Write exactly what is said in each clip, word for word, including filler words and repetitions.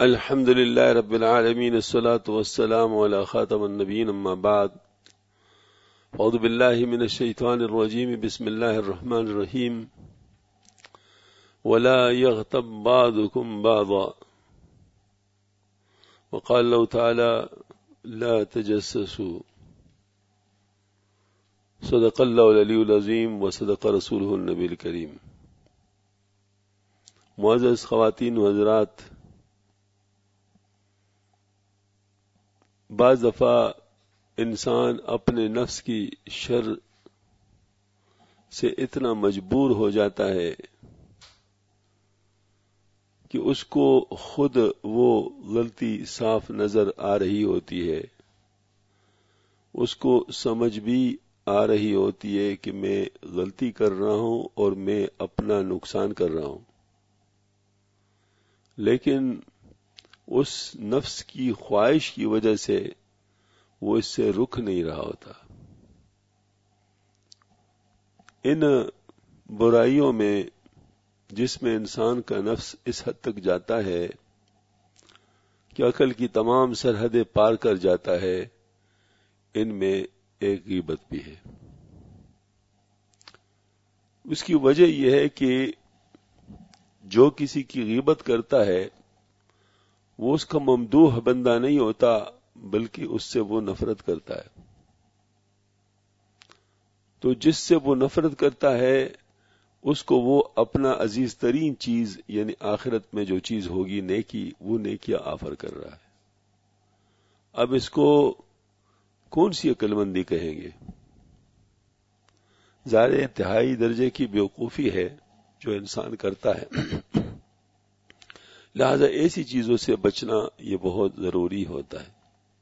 الحمد لله رب العالمين الصلاة والسلام على خاتم النبيين أما بعد أعوذ بالله من الشيطان الرجيم بسم الله الرحمن الرحيم ولا يغتب بعضكم بعضا وقال الله تعالى لا تجسسوا صدق الله العلي العظيم وصدق رسوله النبي الكريم. معزز خواتین و حضرات، بعض دفعہ انسان اپنے نفس کی شر سے اتنا مجبور ہو جاتا ہے کہ اس کو خود وہ غلطی صاف نظر آ رہی ہوتی ہے، اس کو سمجھ بھی آ رہی ہوتی ہے کہ میں غلطی کر رہا ہوں اور میں اپنا نقصان کر رہا ہوں، لیکن اس نفس کی خواہش کی وجہ سے وہ اس سے رک نہیں رہا ہوتا۔ ان برائیوں میں جس میں انسان کا نفس اس حد تک جاتا ہے کہ عقل کی تمام سرحدیں پار کر جاتا ہے، ان میں ایک غیبت بھی ہے۔ اس کی وجہ یہ ہے کہ جو کسی کی غیبت کرتا ہے وہ اس کا ممدوح بندہ نہیں ہوتا، بلکہ اس سے وہ نفرت کرتا ہے۔ تو جس سے وہ نفرت کرتا ہے اس کو وہ اپنا عزیز ترین چیز یعنی آخرت میں جو چیز ہوگی نیکی، وہ نیکیاں آفر کر رہا ہے۔ اب اس کو کون سی عقل مندی کہیں گے؟ ظاہر انتہائی درجے کی بیوقوفی ہے جو انسان کرتا ہے، لہذا ایسی چیزوں سے بچنا یہ بہت ضروری ہوتا ہے۔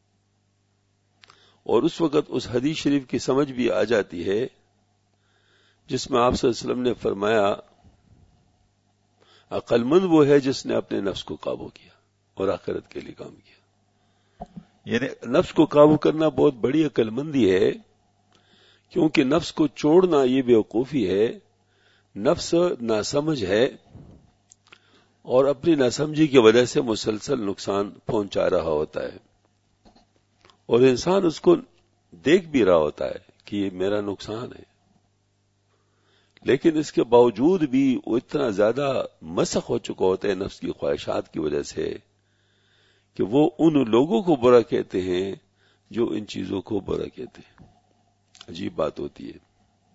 اور اس وقت اس حدیث شریف کی سمجھ بھی آ جاتی ہے جس میں آپ صلی اللہ علیہ وسلم نے فرمایا عقل مند وہ ہے جس نے اپنے نفس کو قابو کیا اور آخرت کے لیے کام کیا۔ یعنی نفس کو قابو کرنا بہت بڑی عقل مندی ہے، کیونکہ نفس کو چھوڑنا یہ بیوقوفی ہے۔ نفس ناسمجھ ہے اور اپنی ناسمجھی کی وجہ سے مسلسل نقصان پہنچا رہا ہوتا ہے، اور انسان اس کو دیکھ بھی رہا ہوتا ہے کہ یہ میرا نقصان ہے، لیکن اس کے باوجود بھی وہ اتنا زیادہ مسخ ہو چکا ہوتا ہے نفس کی خواہشات کی وجہ سے کہ وہ ان لوگوں کو برا کہتے ہیں جو ان چیزوں کو برا کہتے ہیں۔ عجیب بات ہوتی ہے۔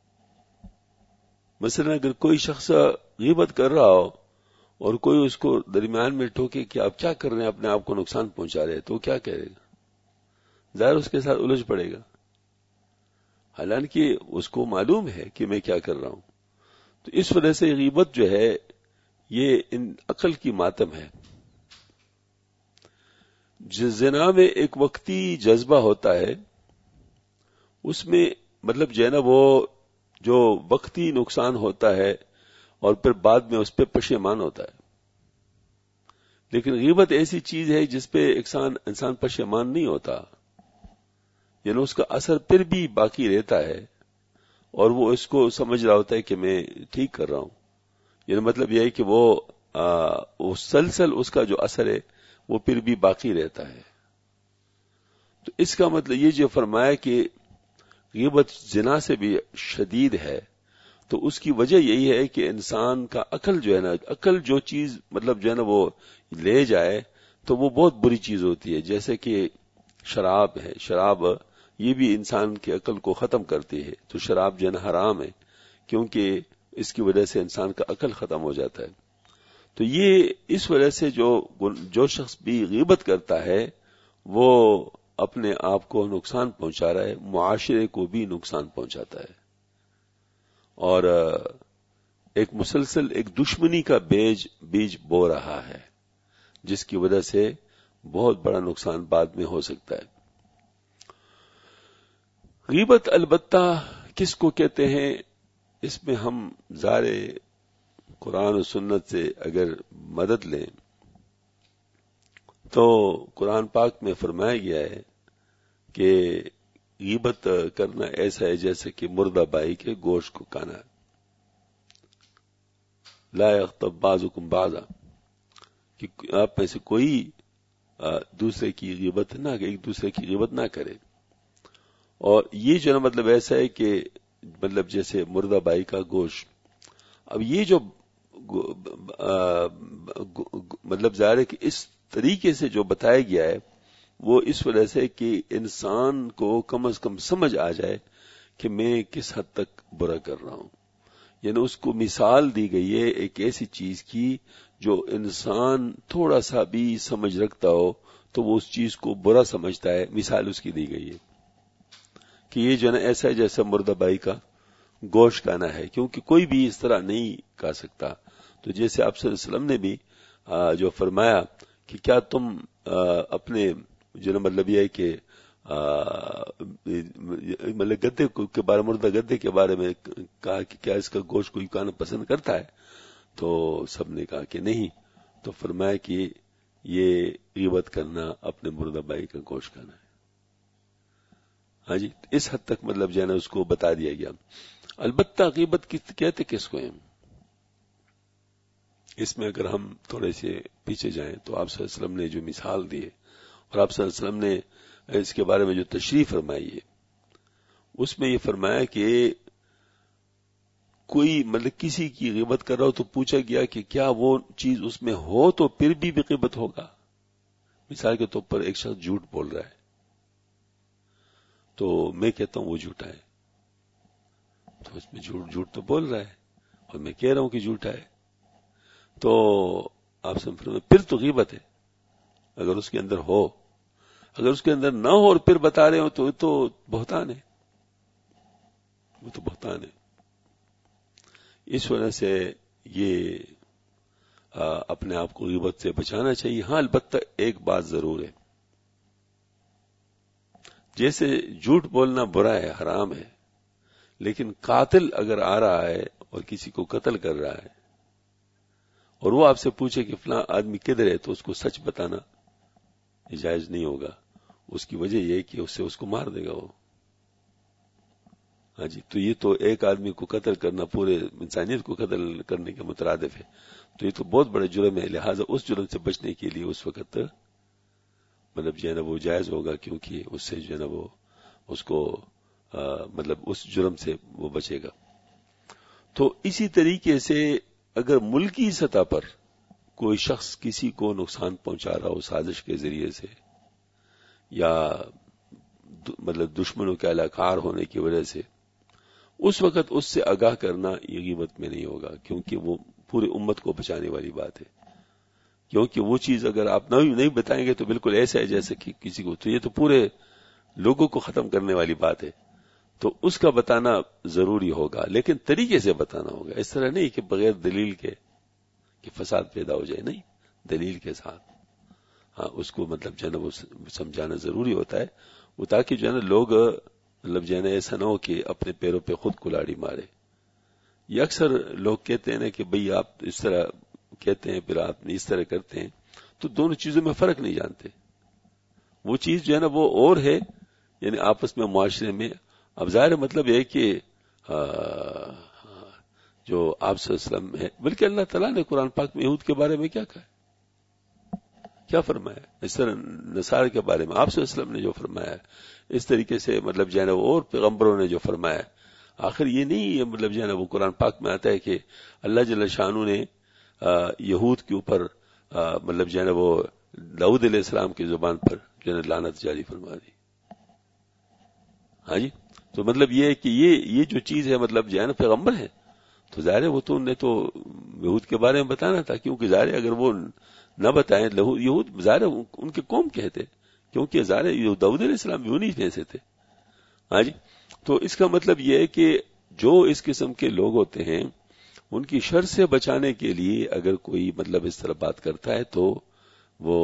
مثلا اگر کوئی شخص غیبت کر رہا ہو اور کوئی اس کو درمیان میں ٹوکے کہ آپ کیا کر رہے ہیں، اپنے آپ کو نقصان پہنچا رہے ہیں، تو وہ کیا کہے گا؟ ظاہر اس کے ساتھ الجھ پڑے گا، حالانکہ اس کو معلوم ہے کہ میں کیا کر رہا ہوں۔ تو اس وجہ سے غیبت جو ہے یہ ان عقل کی ماتم ہے۔ زنا میں ایک وقتی جذبہ ہوتا ہے، اس میں مطلب جو ہے نا وہ جو وقتی نقصان ہوتا ہے اور پھر بعد میں اس پہ پشیمان ہوتا ہے، لیکن غیبت ایسی چیز ہے جس پہ انسان انسان پشیمان نہیں ہوتا، یعنی اس کا اثر پھر بھی باقی رہتا ہے اور وہ اس کو سمجھ رہا ہوتا ہے کہ میں ٹھیک کر رہا ہوں۔ یعنی مطلب یہ ہے کہ وہ مسلسل اس کا جو اثر ہے وہ پھر بھی باقی رہتا ہے۔ تو اس کا مطلب یہ جو فرمایا کہ غیبت زنا سے بھی شدید ہے، تو اس کی وجہ یہی ہے کہ انسان کا عقل جو ہے نا، عقل جو چیز مطلب جو ہے نا وہ لے جائے تو وہ بہت بری چیز ہوتی ہے، جیسے کہ شراب ہے۔ شراب یہ بھی انسان کی عقل کو ختم کرتی ہے، تو شراب جو ہے نا حرام ہے، کیونکہ اس کی وجہ سے انسان کا عقل ختم ہو جاتا ہے۔ تو یہ اس وجہ سے جو جو شخص بھی غیبت کرتا ہے وہ اپنے آپ کو نقصان پہنچا رہا ہے، معاشرے کو بھی نقصان پہنچاتا ہے، اور ایک مسلسل ایک دشمنی کا بیج بیج بو رہا ہے، جس کی وجہ سے بہت بڑا نقصان بعد میں ہو سکتا ہے۔ غیبت البتہ کس کو کہتے ہیں، اس میں ہم ظاہر قرآن و سنت سے اگر مدد لیں تو قرآن پاک میں فرمایا گیا ہے کہ غیبت کرنا ایسا ہے جیسے کہ مردہ بائی کے گوشت کو کھانا۔ لا یغتب بعضکم بعضا، کہ آپ میں سے کوئی دوسرے کی غیبت نہ ایک دوسرے کی غیبت نہ کرے. اور یہ جو نا مطلب ایسا ہے کہ مطلب جیسے مردہ بائی کا گوشت، اب یہ جو مطلب ظاہر ہے کہ اس طریقے سے جو بتایا گیا ہے وہ اس وجہ سے کہ انسان کو کم از کم سمجھ آ جائے کہ میں کس حد تک برا کر رہا ہوں. یعنی اس کو مثال دی گئی ہے ایک ایسی چیز کی جو انسان تھوڑا سا بھی سمجھ رکھتا ہو تو وہ اس چیز کو برا سمجھتا ہے. مثال اس کی دی گئی ہے کہ یہ جو ہے ایسا ہے جیسا مردہ بائی کا گوشت کھانا ہے، کیونکہ کوئی بھی اس طرح نہیں کھا سکتا. تو جیسے آپ صلی اللہ علیہ وسلم نے بھی جو فرمایا کہ کیا تم اپنے جو نا مطلب یہ ہے کہ مطلب گدے کے بارے مردہ گدے کے بارے میں کہا کہ کیا اس کا گوشت کوئی کھانا پسند کرتا ہے، تو سب نے کہا کہ نہیں. تو فرمایا کہ یہ غیبت کرنا اپنے مردہ بھائی کا گوشت کھانا ہے. ہاں جی، اس حد تک مطلب جو ہے نا اس کو بتا دیا گیا. البتہ غیبت کہتے کس کو ہیں؟ اس میں اگر ہم تھوڑے سے پیچھے جائیں تو آپ صلی اللہ علیہ وسلم نے جو مثال دی ہے اور آپ صلی اللہ علیہ وسلم نے اس کے بارے میں جو تشریح فرمائی ہے اس میں یہ فرمایا کہ کوئی مطلب کسی کی غیبت کر رہا ہو تو پوچھا گیا کہ کیا وہ چیز اس میں ہو تو پھر بھی غیبت ہوگا. مثال کے طور پر ایک شخص جھوٹ بول رہا ہے تو میں کہتا ہوں وہ جھوٹا ہے، تو اس میں جھوٹ جھوٹ تو بول رہا ہے اور میں کہہ رہا ہوں کہ جھوٹا ہے، تو آپ سے پھر تو غیبت ہے اگر اس کے اندر ہو. اگر اس کے اندر نہ ہو اور پھر بتا رہے ہو تو تو بہتان ہے، وہ تو بہتان ہے. اس وجہ سے یہ اپنے آپ کو غیبت سے بچانا چاہیے. ہاں البتہ ایک بات ضرور ہے، جیسے جھوٹ بولنا برا ہے، حرام ہے، لیکن قاتل اگر آ رہا ہے اور کسی کو قتل کر رہا ہے اور وہ آپ سے پوچھے کہ فلاں آدمی کدھر ہے تو اس کو سچ بتانا جائز نہیں ہوگا. اس کی وجہ یہ کہ اس سے اس کو مار دے گا وہ. ہاں جی، تو یہ تو ایک آدمی کو قتل کرنا پورے انسانیت کو قتل کرنے کے مترادف ہے، تو یہ تو بہت بڑا جرم ہے. لہذا اس جرم سے بچنے کے لیے اس وقت مطلب جو ہے نا وہ جائز ہوگا، کیونکہ اس سے جو ہے نا وہ اس کو آ, مطلب اس جرم سے وہ بچے گا. تو اسی طریقے سے اگر ملکی سطح پر کوئی شخص کسی کو نقصان پہنچا رہا ہو سازش کے ذریعے سے یا مطلب دشمنوں کے علاقار ہونے کی وجہ سے، اس وقت اس سے آگاہ کرنا یہ غیبت میں نہیں ہوگا، کیونکہ وہ پورے امت کو بچانے والی بات ہے. کیونکہ وہ چیز اگر آپ نہیں بتائیں گے تو بالکل ایسا ہے جیسے کہ کسی کو، تو یہ تو پورے لوگوں کو ختم کرنے والی بات ہے. تو اس کا بتانا ضروری ہوگا، لیکن طریقے سے بتانا ہوگا. اس طرح نہیں کہ بغیر دلیل کے کہ فساد پیدا ہو جائے، نہیں، دلیل کے ساتھ. ہاں اس کو مطلب جو ہے نا وہ سمجھانا ضروری ہوتا ہے، وہ تاکہ جو ہے نا لوگ مطلب جو ہے نا ایسا نہ ہو کہ اپنے پیروں پہ خود کلاڑی مارے. یہ اکثر لوگ کہتے ہیں نا کہ بھئی آپ اس طرح کہتے ہیں پھر آپ اس طرح کرتے ہیں، تو دونوں چیزوں میں فرق نہیں جانتے. وہ چیز جو ہے نا وہ اور ہے، یعنی آپس میں معاشرے میں. اب ظاہر مطلب یہ کہ جو آپ صلی اللہ علیہ وسلم ہے، بلکہ اللہ تعالیٰ نے قرآن پاک میں یہود کے بارے میں کیا کہا ہے، کیا فرمایا؟ اس طرح نصارہ کے بارے میں آپ صلی اللہ علیہ وسلم نے جو فرمایا ہے، اس طریقے سے مطلب جو ہے نا اور پیغمبروں نے جو فرمایا ہے. آخر یہ نہیں مطلب جو ہے نا وہ قرآن پاک میں آتا ہے کہ اللہ جل شانہ نے یہود کے اوپر مطلب جو ہے نا وہ داؤد علیہ السلام کی زبان پر جو ہے نا لعنت جاری فرما دی. ہاں جی، تو مطلب یہ ہے کہ یہ یہ جو چیز ہے مطلب جو ہے نا پیغمبر ہے، تو ظاہر ہے وہ تو انہیں تو یہود کے بارے میں بتانا تھا، کیونکہ ظاہر اگر وہ نہ بتائیں یہود ظاہر ان کے قوم کہتے، کیونکہ ظاہر داؤد علیہ السلام بھی انہی میں سے تھے. ہاں جی، تو اس کا مطلب یہ ہے کہ جو اس قسم کے لوگ ہوتے ہیں ان کی شر سے بچانے کے لیے اگر کوئی مطلب اس طرح بات کرتا ہے تو وہ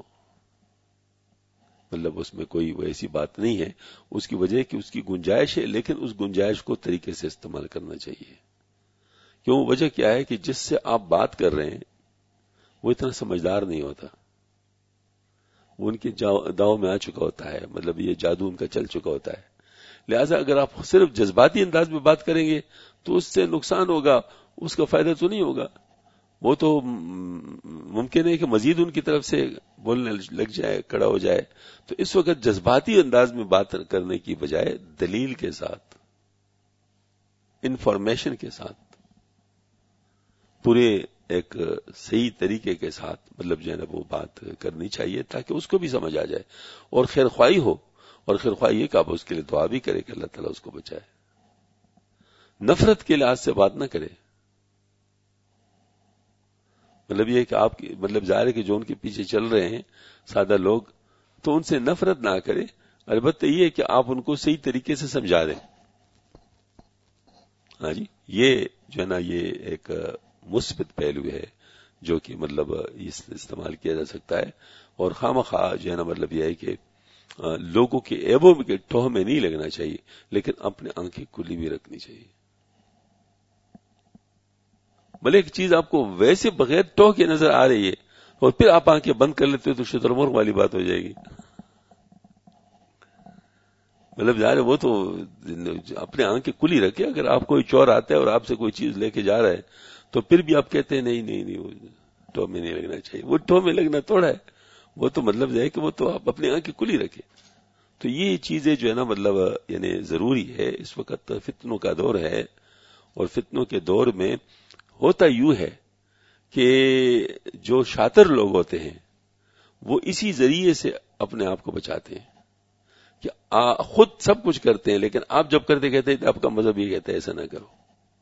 مطلب اس میں کوئی وہ ایسی بات نہیں ہے. اس کی وجہ کہ اس کی گنجائش ہے، لیکن اس گنجائش کو طریقے سے استعمال کرنا چاہیے. کیوں؟ وجہ کیا ہے کہ جس سے آپ بات کر رہے ہیں وہ اتنا سمجھدار نہیں ہوتا، وہ ان کے داؤ میں آ چکا ہوتا ہے، مطلب یہ جادو ان کا چل چکا ہوتا ہے. لہٰذا اگر آپ صرف جذباتی انداز میں بات کریں گے تو اس سے نقصان ہوگا، اس کا فائدہ تو نہیں ہوگا. وہ تو ممکن ہے کہ مزید ان کی طرف سے بولنے لگ جائے، کڑا ہو جائے. تو اس وقت جذباتی انداز میں بات کرنے کی بجائے دلیل کے ساتھ، انفارمیشن کے ساتھ، پورے ایک صحیح طریقے کے ساتھ مطلب جو ہے نا وہ بات کرنی چاہیے تاکہ اس کو بھی سمجھ آ جائے اور خیر خواہی ہو. اور خیر خواہی یہ کہ آپ اس کے لیے دعا بھی کرے کہ اللہ تعالیٰ اس کو بچائے. نفرت کے لحاظ سے بات نہ کرے. مطلب یہ کہ آپ کی مطلب ظاہر ہے کہ جو ان کے پیچھے چل رہے ہیں سادہ لوگ، تو ان سے نفرت نہ کرے. البتہ یہ کہ آپ ان کو صحیح طریقے سے سمجھا دیں. ہاں جی، یہ جو ہے نا یہ ایک مثبت پہلو ہے جو کہ مطلب اس استعمال کیا جا سکتا ہے. اور خواہ جو ہے نا مطلب یہ ہے کہ لوگوں کے عیبوں کے ٹوہ میں نہیں لگنا چاہیے، لیکن اپنے آنکھیں کھلی بھی رکھنی چاہیے. بھلے ایک چیز آپ کو ویسے بغیر ٹوہ کے نظر آ رہی ہے اور پھر آپ آنکھیں بند کر لیتے ہو تو شتر مرغ والی بات ہو جائے گی. مطلب ظاہر ہے وہ تو اپنے آنکھیں کھلی رکھے. اگر آپ کوئی چور آتا ہے اور آپ سے کوئی چیز لے کے جا رہا ہے تو پھر بھی آپ کہتے ہیں نہیں نہیں نہیں وہ ٹو میں نہیں لگنا چاہیے. وہ ٹو میں لگنا تھوڑا ہے، وہ تو مطلب ہے کہ وہ تو آپ اپنی آنکھیں کھلی رکھے. تو یہ چیزیں جو ہے نا مطلب یعنی ضروری ہے. اس وقت فتنوں کا دور ہے اور فتنوں کے دور میں ہوتا یوں ہے کہ جو شاطر لوگ ہوتے ہیں وہ اسی ذریعے سے اپنے آپ کو بچاتے ہیں کہ خود سب کچھ کرتے ہیں، لیکن آپ جب کرتے کہتے ہیں آپ کا مذہب یہ کہتا ہے ایسا نہ کرو.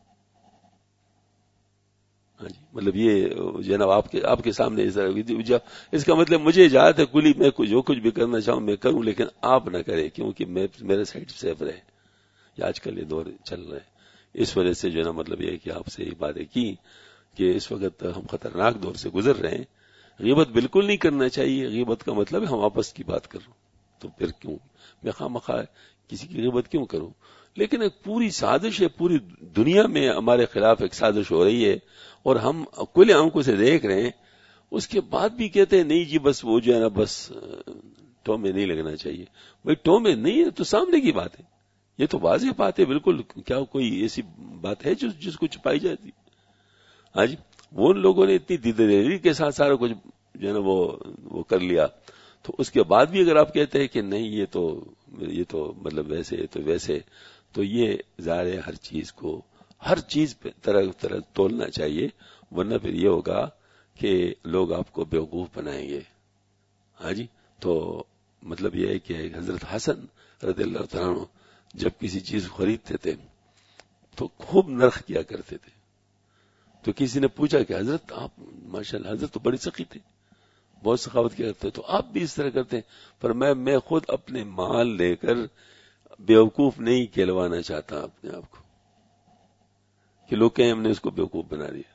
ہاں جی، مطلب یہ جناب آپ کے آپ کے سامنے اس طرح اس کا مطلب مجھے اجازت ہے کلی میں جو کچھ بھی کرنا چاہوں میں کروں، لیکن آپ نہ کریں کیونکہ میں میرے سائڈ سیف رہے. یہ آج کل یہ دور چل رہا ہے. اس وجہ سے جو ہے نا مطلب یہ ہے کہ آپ سے یہ باتیں کی کہ اس وقت ہم خطرناک دور سے گزر رہے ہیں. غیبت بالکل نہیں کرنا چاہیے. غیبت کا مطلب ہے ہم آپس کی بات کر رہے ہوں، تو پھر کیوں میں خواہ مخواہ کسی کی غیبت کیوں کروں؟ لیکن ایک پوری سازش ہے، پوری دنیا میں ہمارے خلاف ایک سازش ہو رہی ہے اور ہم کھلے آنکھوں سے دیکھ رہے ہیں. اس کے بعد بھی کہتے ہیں نہیں جی بس وہ جو ہے نا بس ٹو میں نہیں لگنا چاہیے. بھائی ٹو میں نہیں ہے تو سامنے کی بات ہے، یہ تو واضح بات ہے بالکل. کیا کوئی ایسی بات ہے جس جس کو چھپائی جاتی؟ ہاں جی، وہ ان لوگوں نے اتنی دیدری کے ساتھ سارا کچھ جو ہے نا وہ وہ کر لیا. تو اس کے بعد بھی اگر آپ کہتے ہیں کہ نہیں یہ تو یہ تو مطلب ویسے تو ویسے، تو یہ ظاہر ہے ہر چیز کو ہر چیز پہ طرح طرح تولنا چاہیے، ورنہ پھر یہ ہوگا کہ لوگ آپ کو بیوقوف بنائیں گے. ہاں جی، تو مطلب یہ ہے کہ حضرت حسن رضی اللہ تعالیٰ عنہ جب کسی چیز خریدتے تھے تو خوب نرخ کیا کرتے تھے. تو کسی نے پوچھا کہ حضرت آپ ماشاءاللہ حضرت تو بڑی سخی تھے، بہت سخاوت کیا کرتے تو آپ بھی اس طرح کرتے ہیں. پر میں میں خود اپنے مال لے کر بیوقوف نہیں کہلوانا چاہتا اپنے آپ کو کہ لوگ کہیں ہم نے اس کو بیوقوف بنا دیا.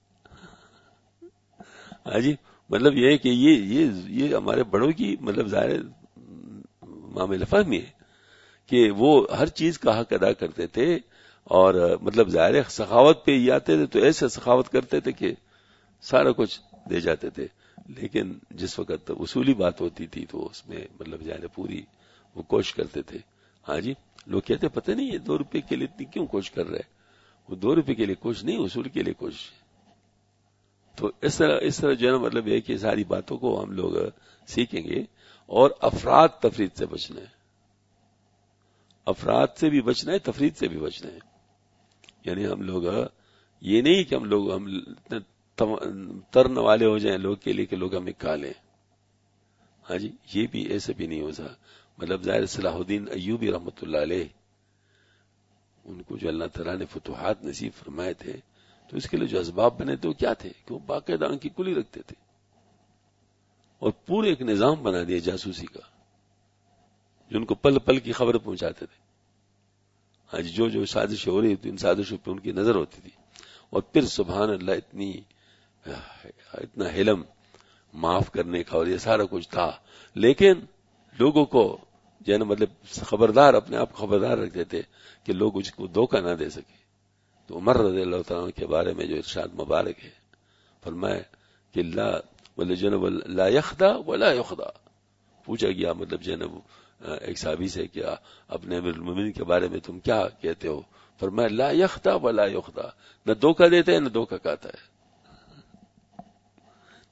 ہاں جی، مطلب یہ ہے کہ یہ یہ یہ ہمارے بڑوں کی مطلب ظاہر معاملہ فہمی ہے کہ وہ ہر چیز کا حق ادا کرتے تھے اور مطلب ظاہر سخاوت پہ ہی آتے تھے تو ایسے سخاوت کرتے تھے کہ سارا کچھ دے جاتے تھے. لیکن جس وقت اصولی بات ہوتی تھی تو اس میں مطلب ظاہر پوری وہ کوشش کرتے تھے. ہاں جی، لوگ کہتے پتہ نہیں یہ دو روپے کے لیے اتنی کیوں کوشش کر رہے؟ وہ دو روپے کے لیے کوشش نہیں، اصول کے لیے کوشش. تو اس طرح اس طرح جو ہے نا مطلب یہ کہ ساری باتوں کو ہم لوگ سیکھیں گے اور افراد تفرید سے بچنا ہے. افراد سے بھی بچنا ہے، تفرید سے بھی بچنا ہے. یعنی ہم لوگ یہ نہیں کہ ہم لوگ ہم ترن والے ہو جائیں لوگ کے لیے کہ لوگ ہمیں کھا لیں. ہاں جی، یہ بھی ایسے بھی نہیں ہو سکتا. مطلب ظاہر صلاح الدین ایوبی رحمۃ اللہ علیہ ان کو جو اللہ تعالیٰ نے فتوحات نصیب فرمائے تھے تو اس کے لیے جو اسباب بنے تھے وہ کیا تھے کہ وہ باقاعدہ آنکھ کی کلی رکھتے تھے اور پورے ایک نظام بنا دیا جاسوسی کا جن کو پل پل کی خبر پہنچاتے تھے. ہاں جی، جو جو سازشیں ہو رہی تھی ان سازشوں پہ ان کی نظر ہوتی تھی. اور پھر سبحان اللہ اتنی اتنا علم معاف کرنے کا اور یہ سارا کچھ تھا، لیکن لوگوں کو جو ہے نا مطلب خبردار اپنے آپ کو خبردار رکھتے تھے کہ لوگ اس کو دھوکہ نہ دے سکے. تو عمر رضی اللہ تعالیٰ کے بارے میں جو ارشاد مبارک ہے فرمایا کہ لا ولجنب لا یخدع ولا یخدع. پوچھا گیا مطلب جنب ایک صحابی سے کیا اپنے امیر المومنین کے بارے میں تم کیا کہتے ہو؟ فرمایا لا یخدع ولا یخدع، نہ دھوکہ دیتا ہے نہ دھوکہ کھاتا ہے.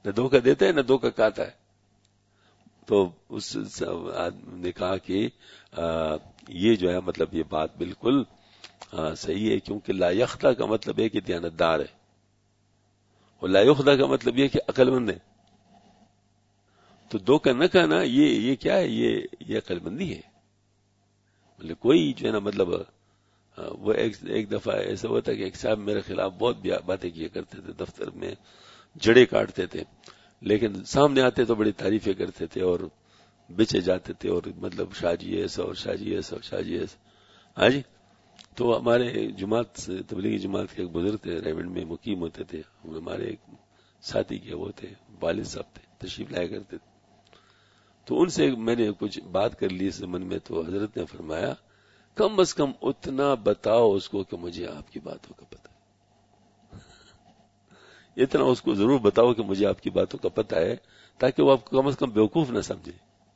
نہ دھوکہ دیتا ہے نہ دھوکہ کھاتا ہے. تو اس آدمی نے کہا کہ آ, یہ جو ہے مطلب یہ بات بالکل آ, صحیح ہے، کیونکہ لا یخدا کا مطلب ہے کہ دیانتدار ہے، اور لا یخدا کا مطلب یہ کہ عقل مند ہے. تو دھوکہ نہ کہنا یہ یہ کیا ہے، یہ یہ عقل مندی ہے. مطلب کوئی جو ہے نا مطلب وہ ایک ایک دفعہ ایسا ہوتا کہ ایک صاحب میرے خلاف بہت باتیں کیا کرتے تھے، دفتر میں جڑے کاٹتے تھے، لیکن سامنے آتے تو بڑی تعریفیں کرتے تھے اور بچے جاتے تھے، اور مطلب شاہ جی ایسا اور شاہ جی ایسا اور شاہ جی ایسا. ہاں جی. تو ہمارے جماعت تبلیغی جماعت کے ایک بزرگ تھے، ریونڈ میں مقیم ہوتے تھے، ہمارے ایک ساتھی کے وہ تھے، والد صاحب تھے، تشریف لایا کرتے تھے. تو ان سے میں نے کچھ بات کر لی اس من میں، تو حضرت نے فرمایا کم از کم اتنا بتاؤ اس کو کہ مجھے آپ کی باتوں کا پتہ ہے. اتنا اس کو ضرور بتاؤ کہ مجھے آپ کی باتوں کا پتہ ہے، تاکہ وہ آپ کو کم از کم بیوقوف نہ سمجھے،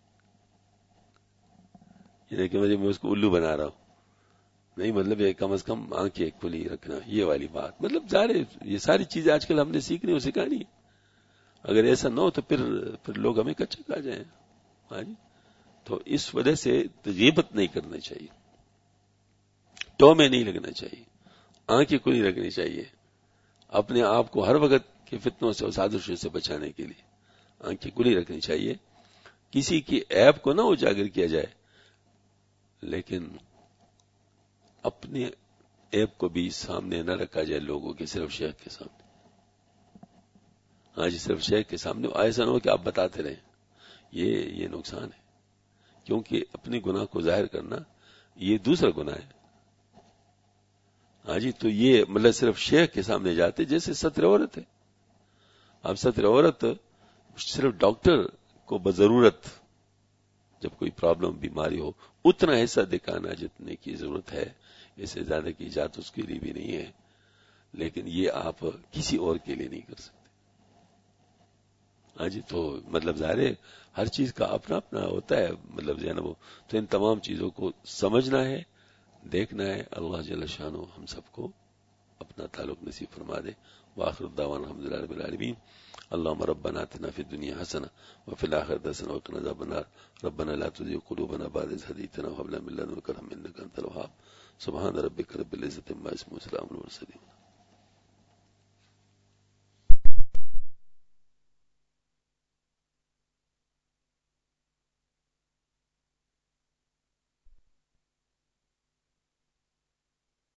یعنی کہ میں اس کو الو بنا رہا ہوں. نہیں، مطلب یہ کم از کم آنکھیں کھلی رکھنا، یہ والی بات. مطلب ظاہر یہ ساری چیزیں آج کل ہم نے سیکھنی اور سکھانی ہے. اگر ایسا نہ ہو تو پھر پھر لوگ ہمیں کچا کھا جائیں. ہاں جی. تو اس وجہ سے غیبت نہیں کرنا چاہیے، ٹو میں نہیں لگنا چاہیے، آنکھیں کھلی رکھنی چاہیے. اپنے آپ کو ہر وقت کے فتنوں سے اور سازشوں سے بچانے کے لیے آنکھیں کھلی رکھنی چاہیے. کسی کی عیب کو نہ اجاگر کیا جائے، لیکن اپنے عیب کو بھی سامنے نہ رکھا جائے لوگوں کے، صرف شیخ کے سامنے. ہاں جی، صرف شیخ کے سامنے ایسا نہ ہو کہ آپ بتاتے رہیں. یہ یہ نقصان ہے، کیونکہ اپنے گناہ کو ظاہر کرنا یہ دوسرا گناہ ہے. ہاں جی. تو یہ مطلب صرف شیخ کے سامنے جاتے جیسے ستر عورت ہے. اب ستر عورت صرف ڈاکٹر کو بضرورت جب کوئی پرابلم بیماری ہو اتنا حصہ دکھانا جتنے کی ضرورت ہے، اس سے زیادہ کی اجازت اس کے لیے بھی نہیں ہے. لیکن یہ آپ کسی اور کے لیے نہیں کر سکتے. ہاں جی. تو مطلب ظاہر ہے ہر چیز کا اپنا اپنا ہوتا ہے، مطلب جو ہے نا وہ. تو ان تمام چیزوں کو سمجھنا ہے، دیکھنا ہے. اللہ جل شانہ ہم سب کو اپنا تعلق نصیب فرما دے. وآخر الدعوانا الحمدللہ رب العالمین. اللهم ربنا آتنا في الدنيا حسنة وفي الآخرة حسنة وقنا عذاب النار. ربنا لا تزغ قلوبنا بعد إذ هديتنا وهب لنا من لدنك رحمة إنك أنت الوهاب. سبحان ربك رب العزة عما يصفون وسلام على المرسلين.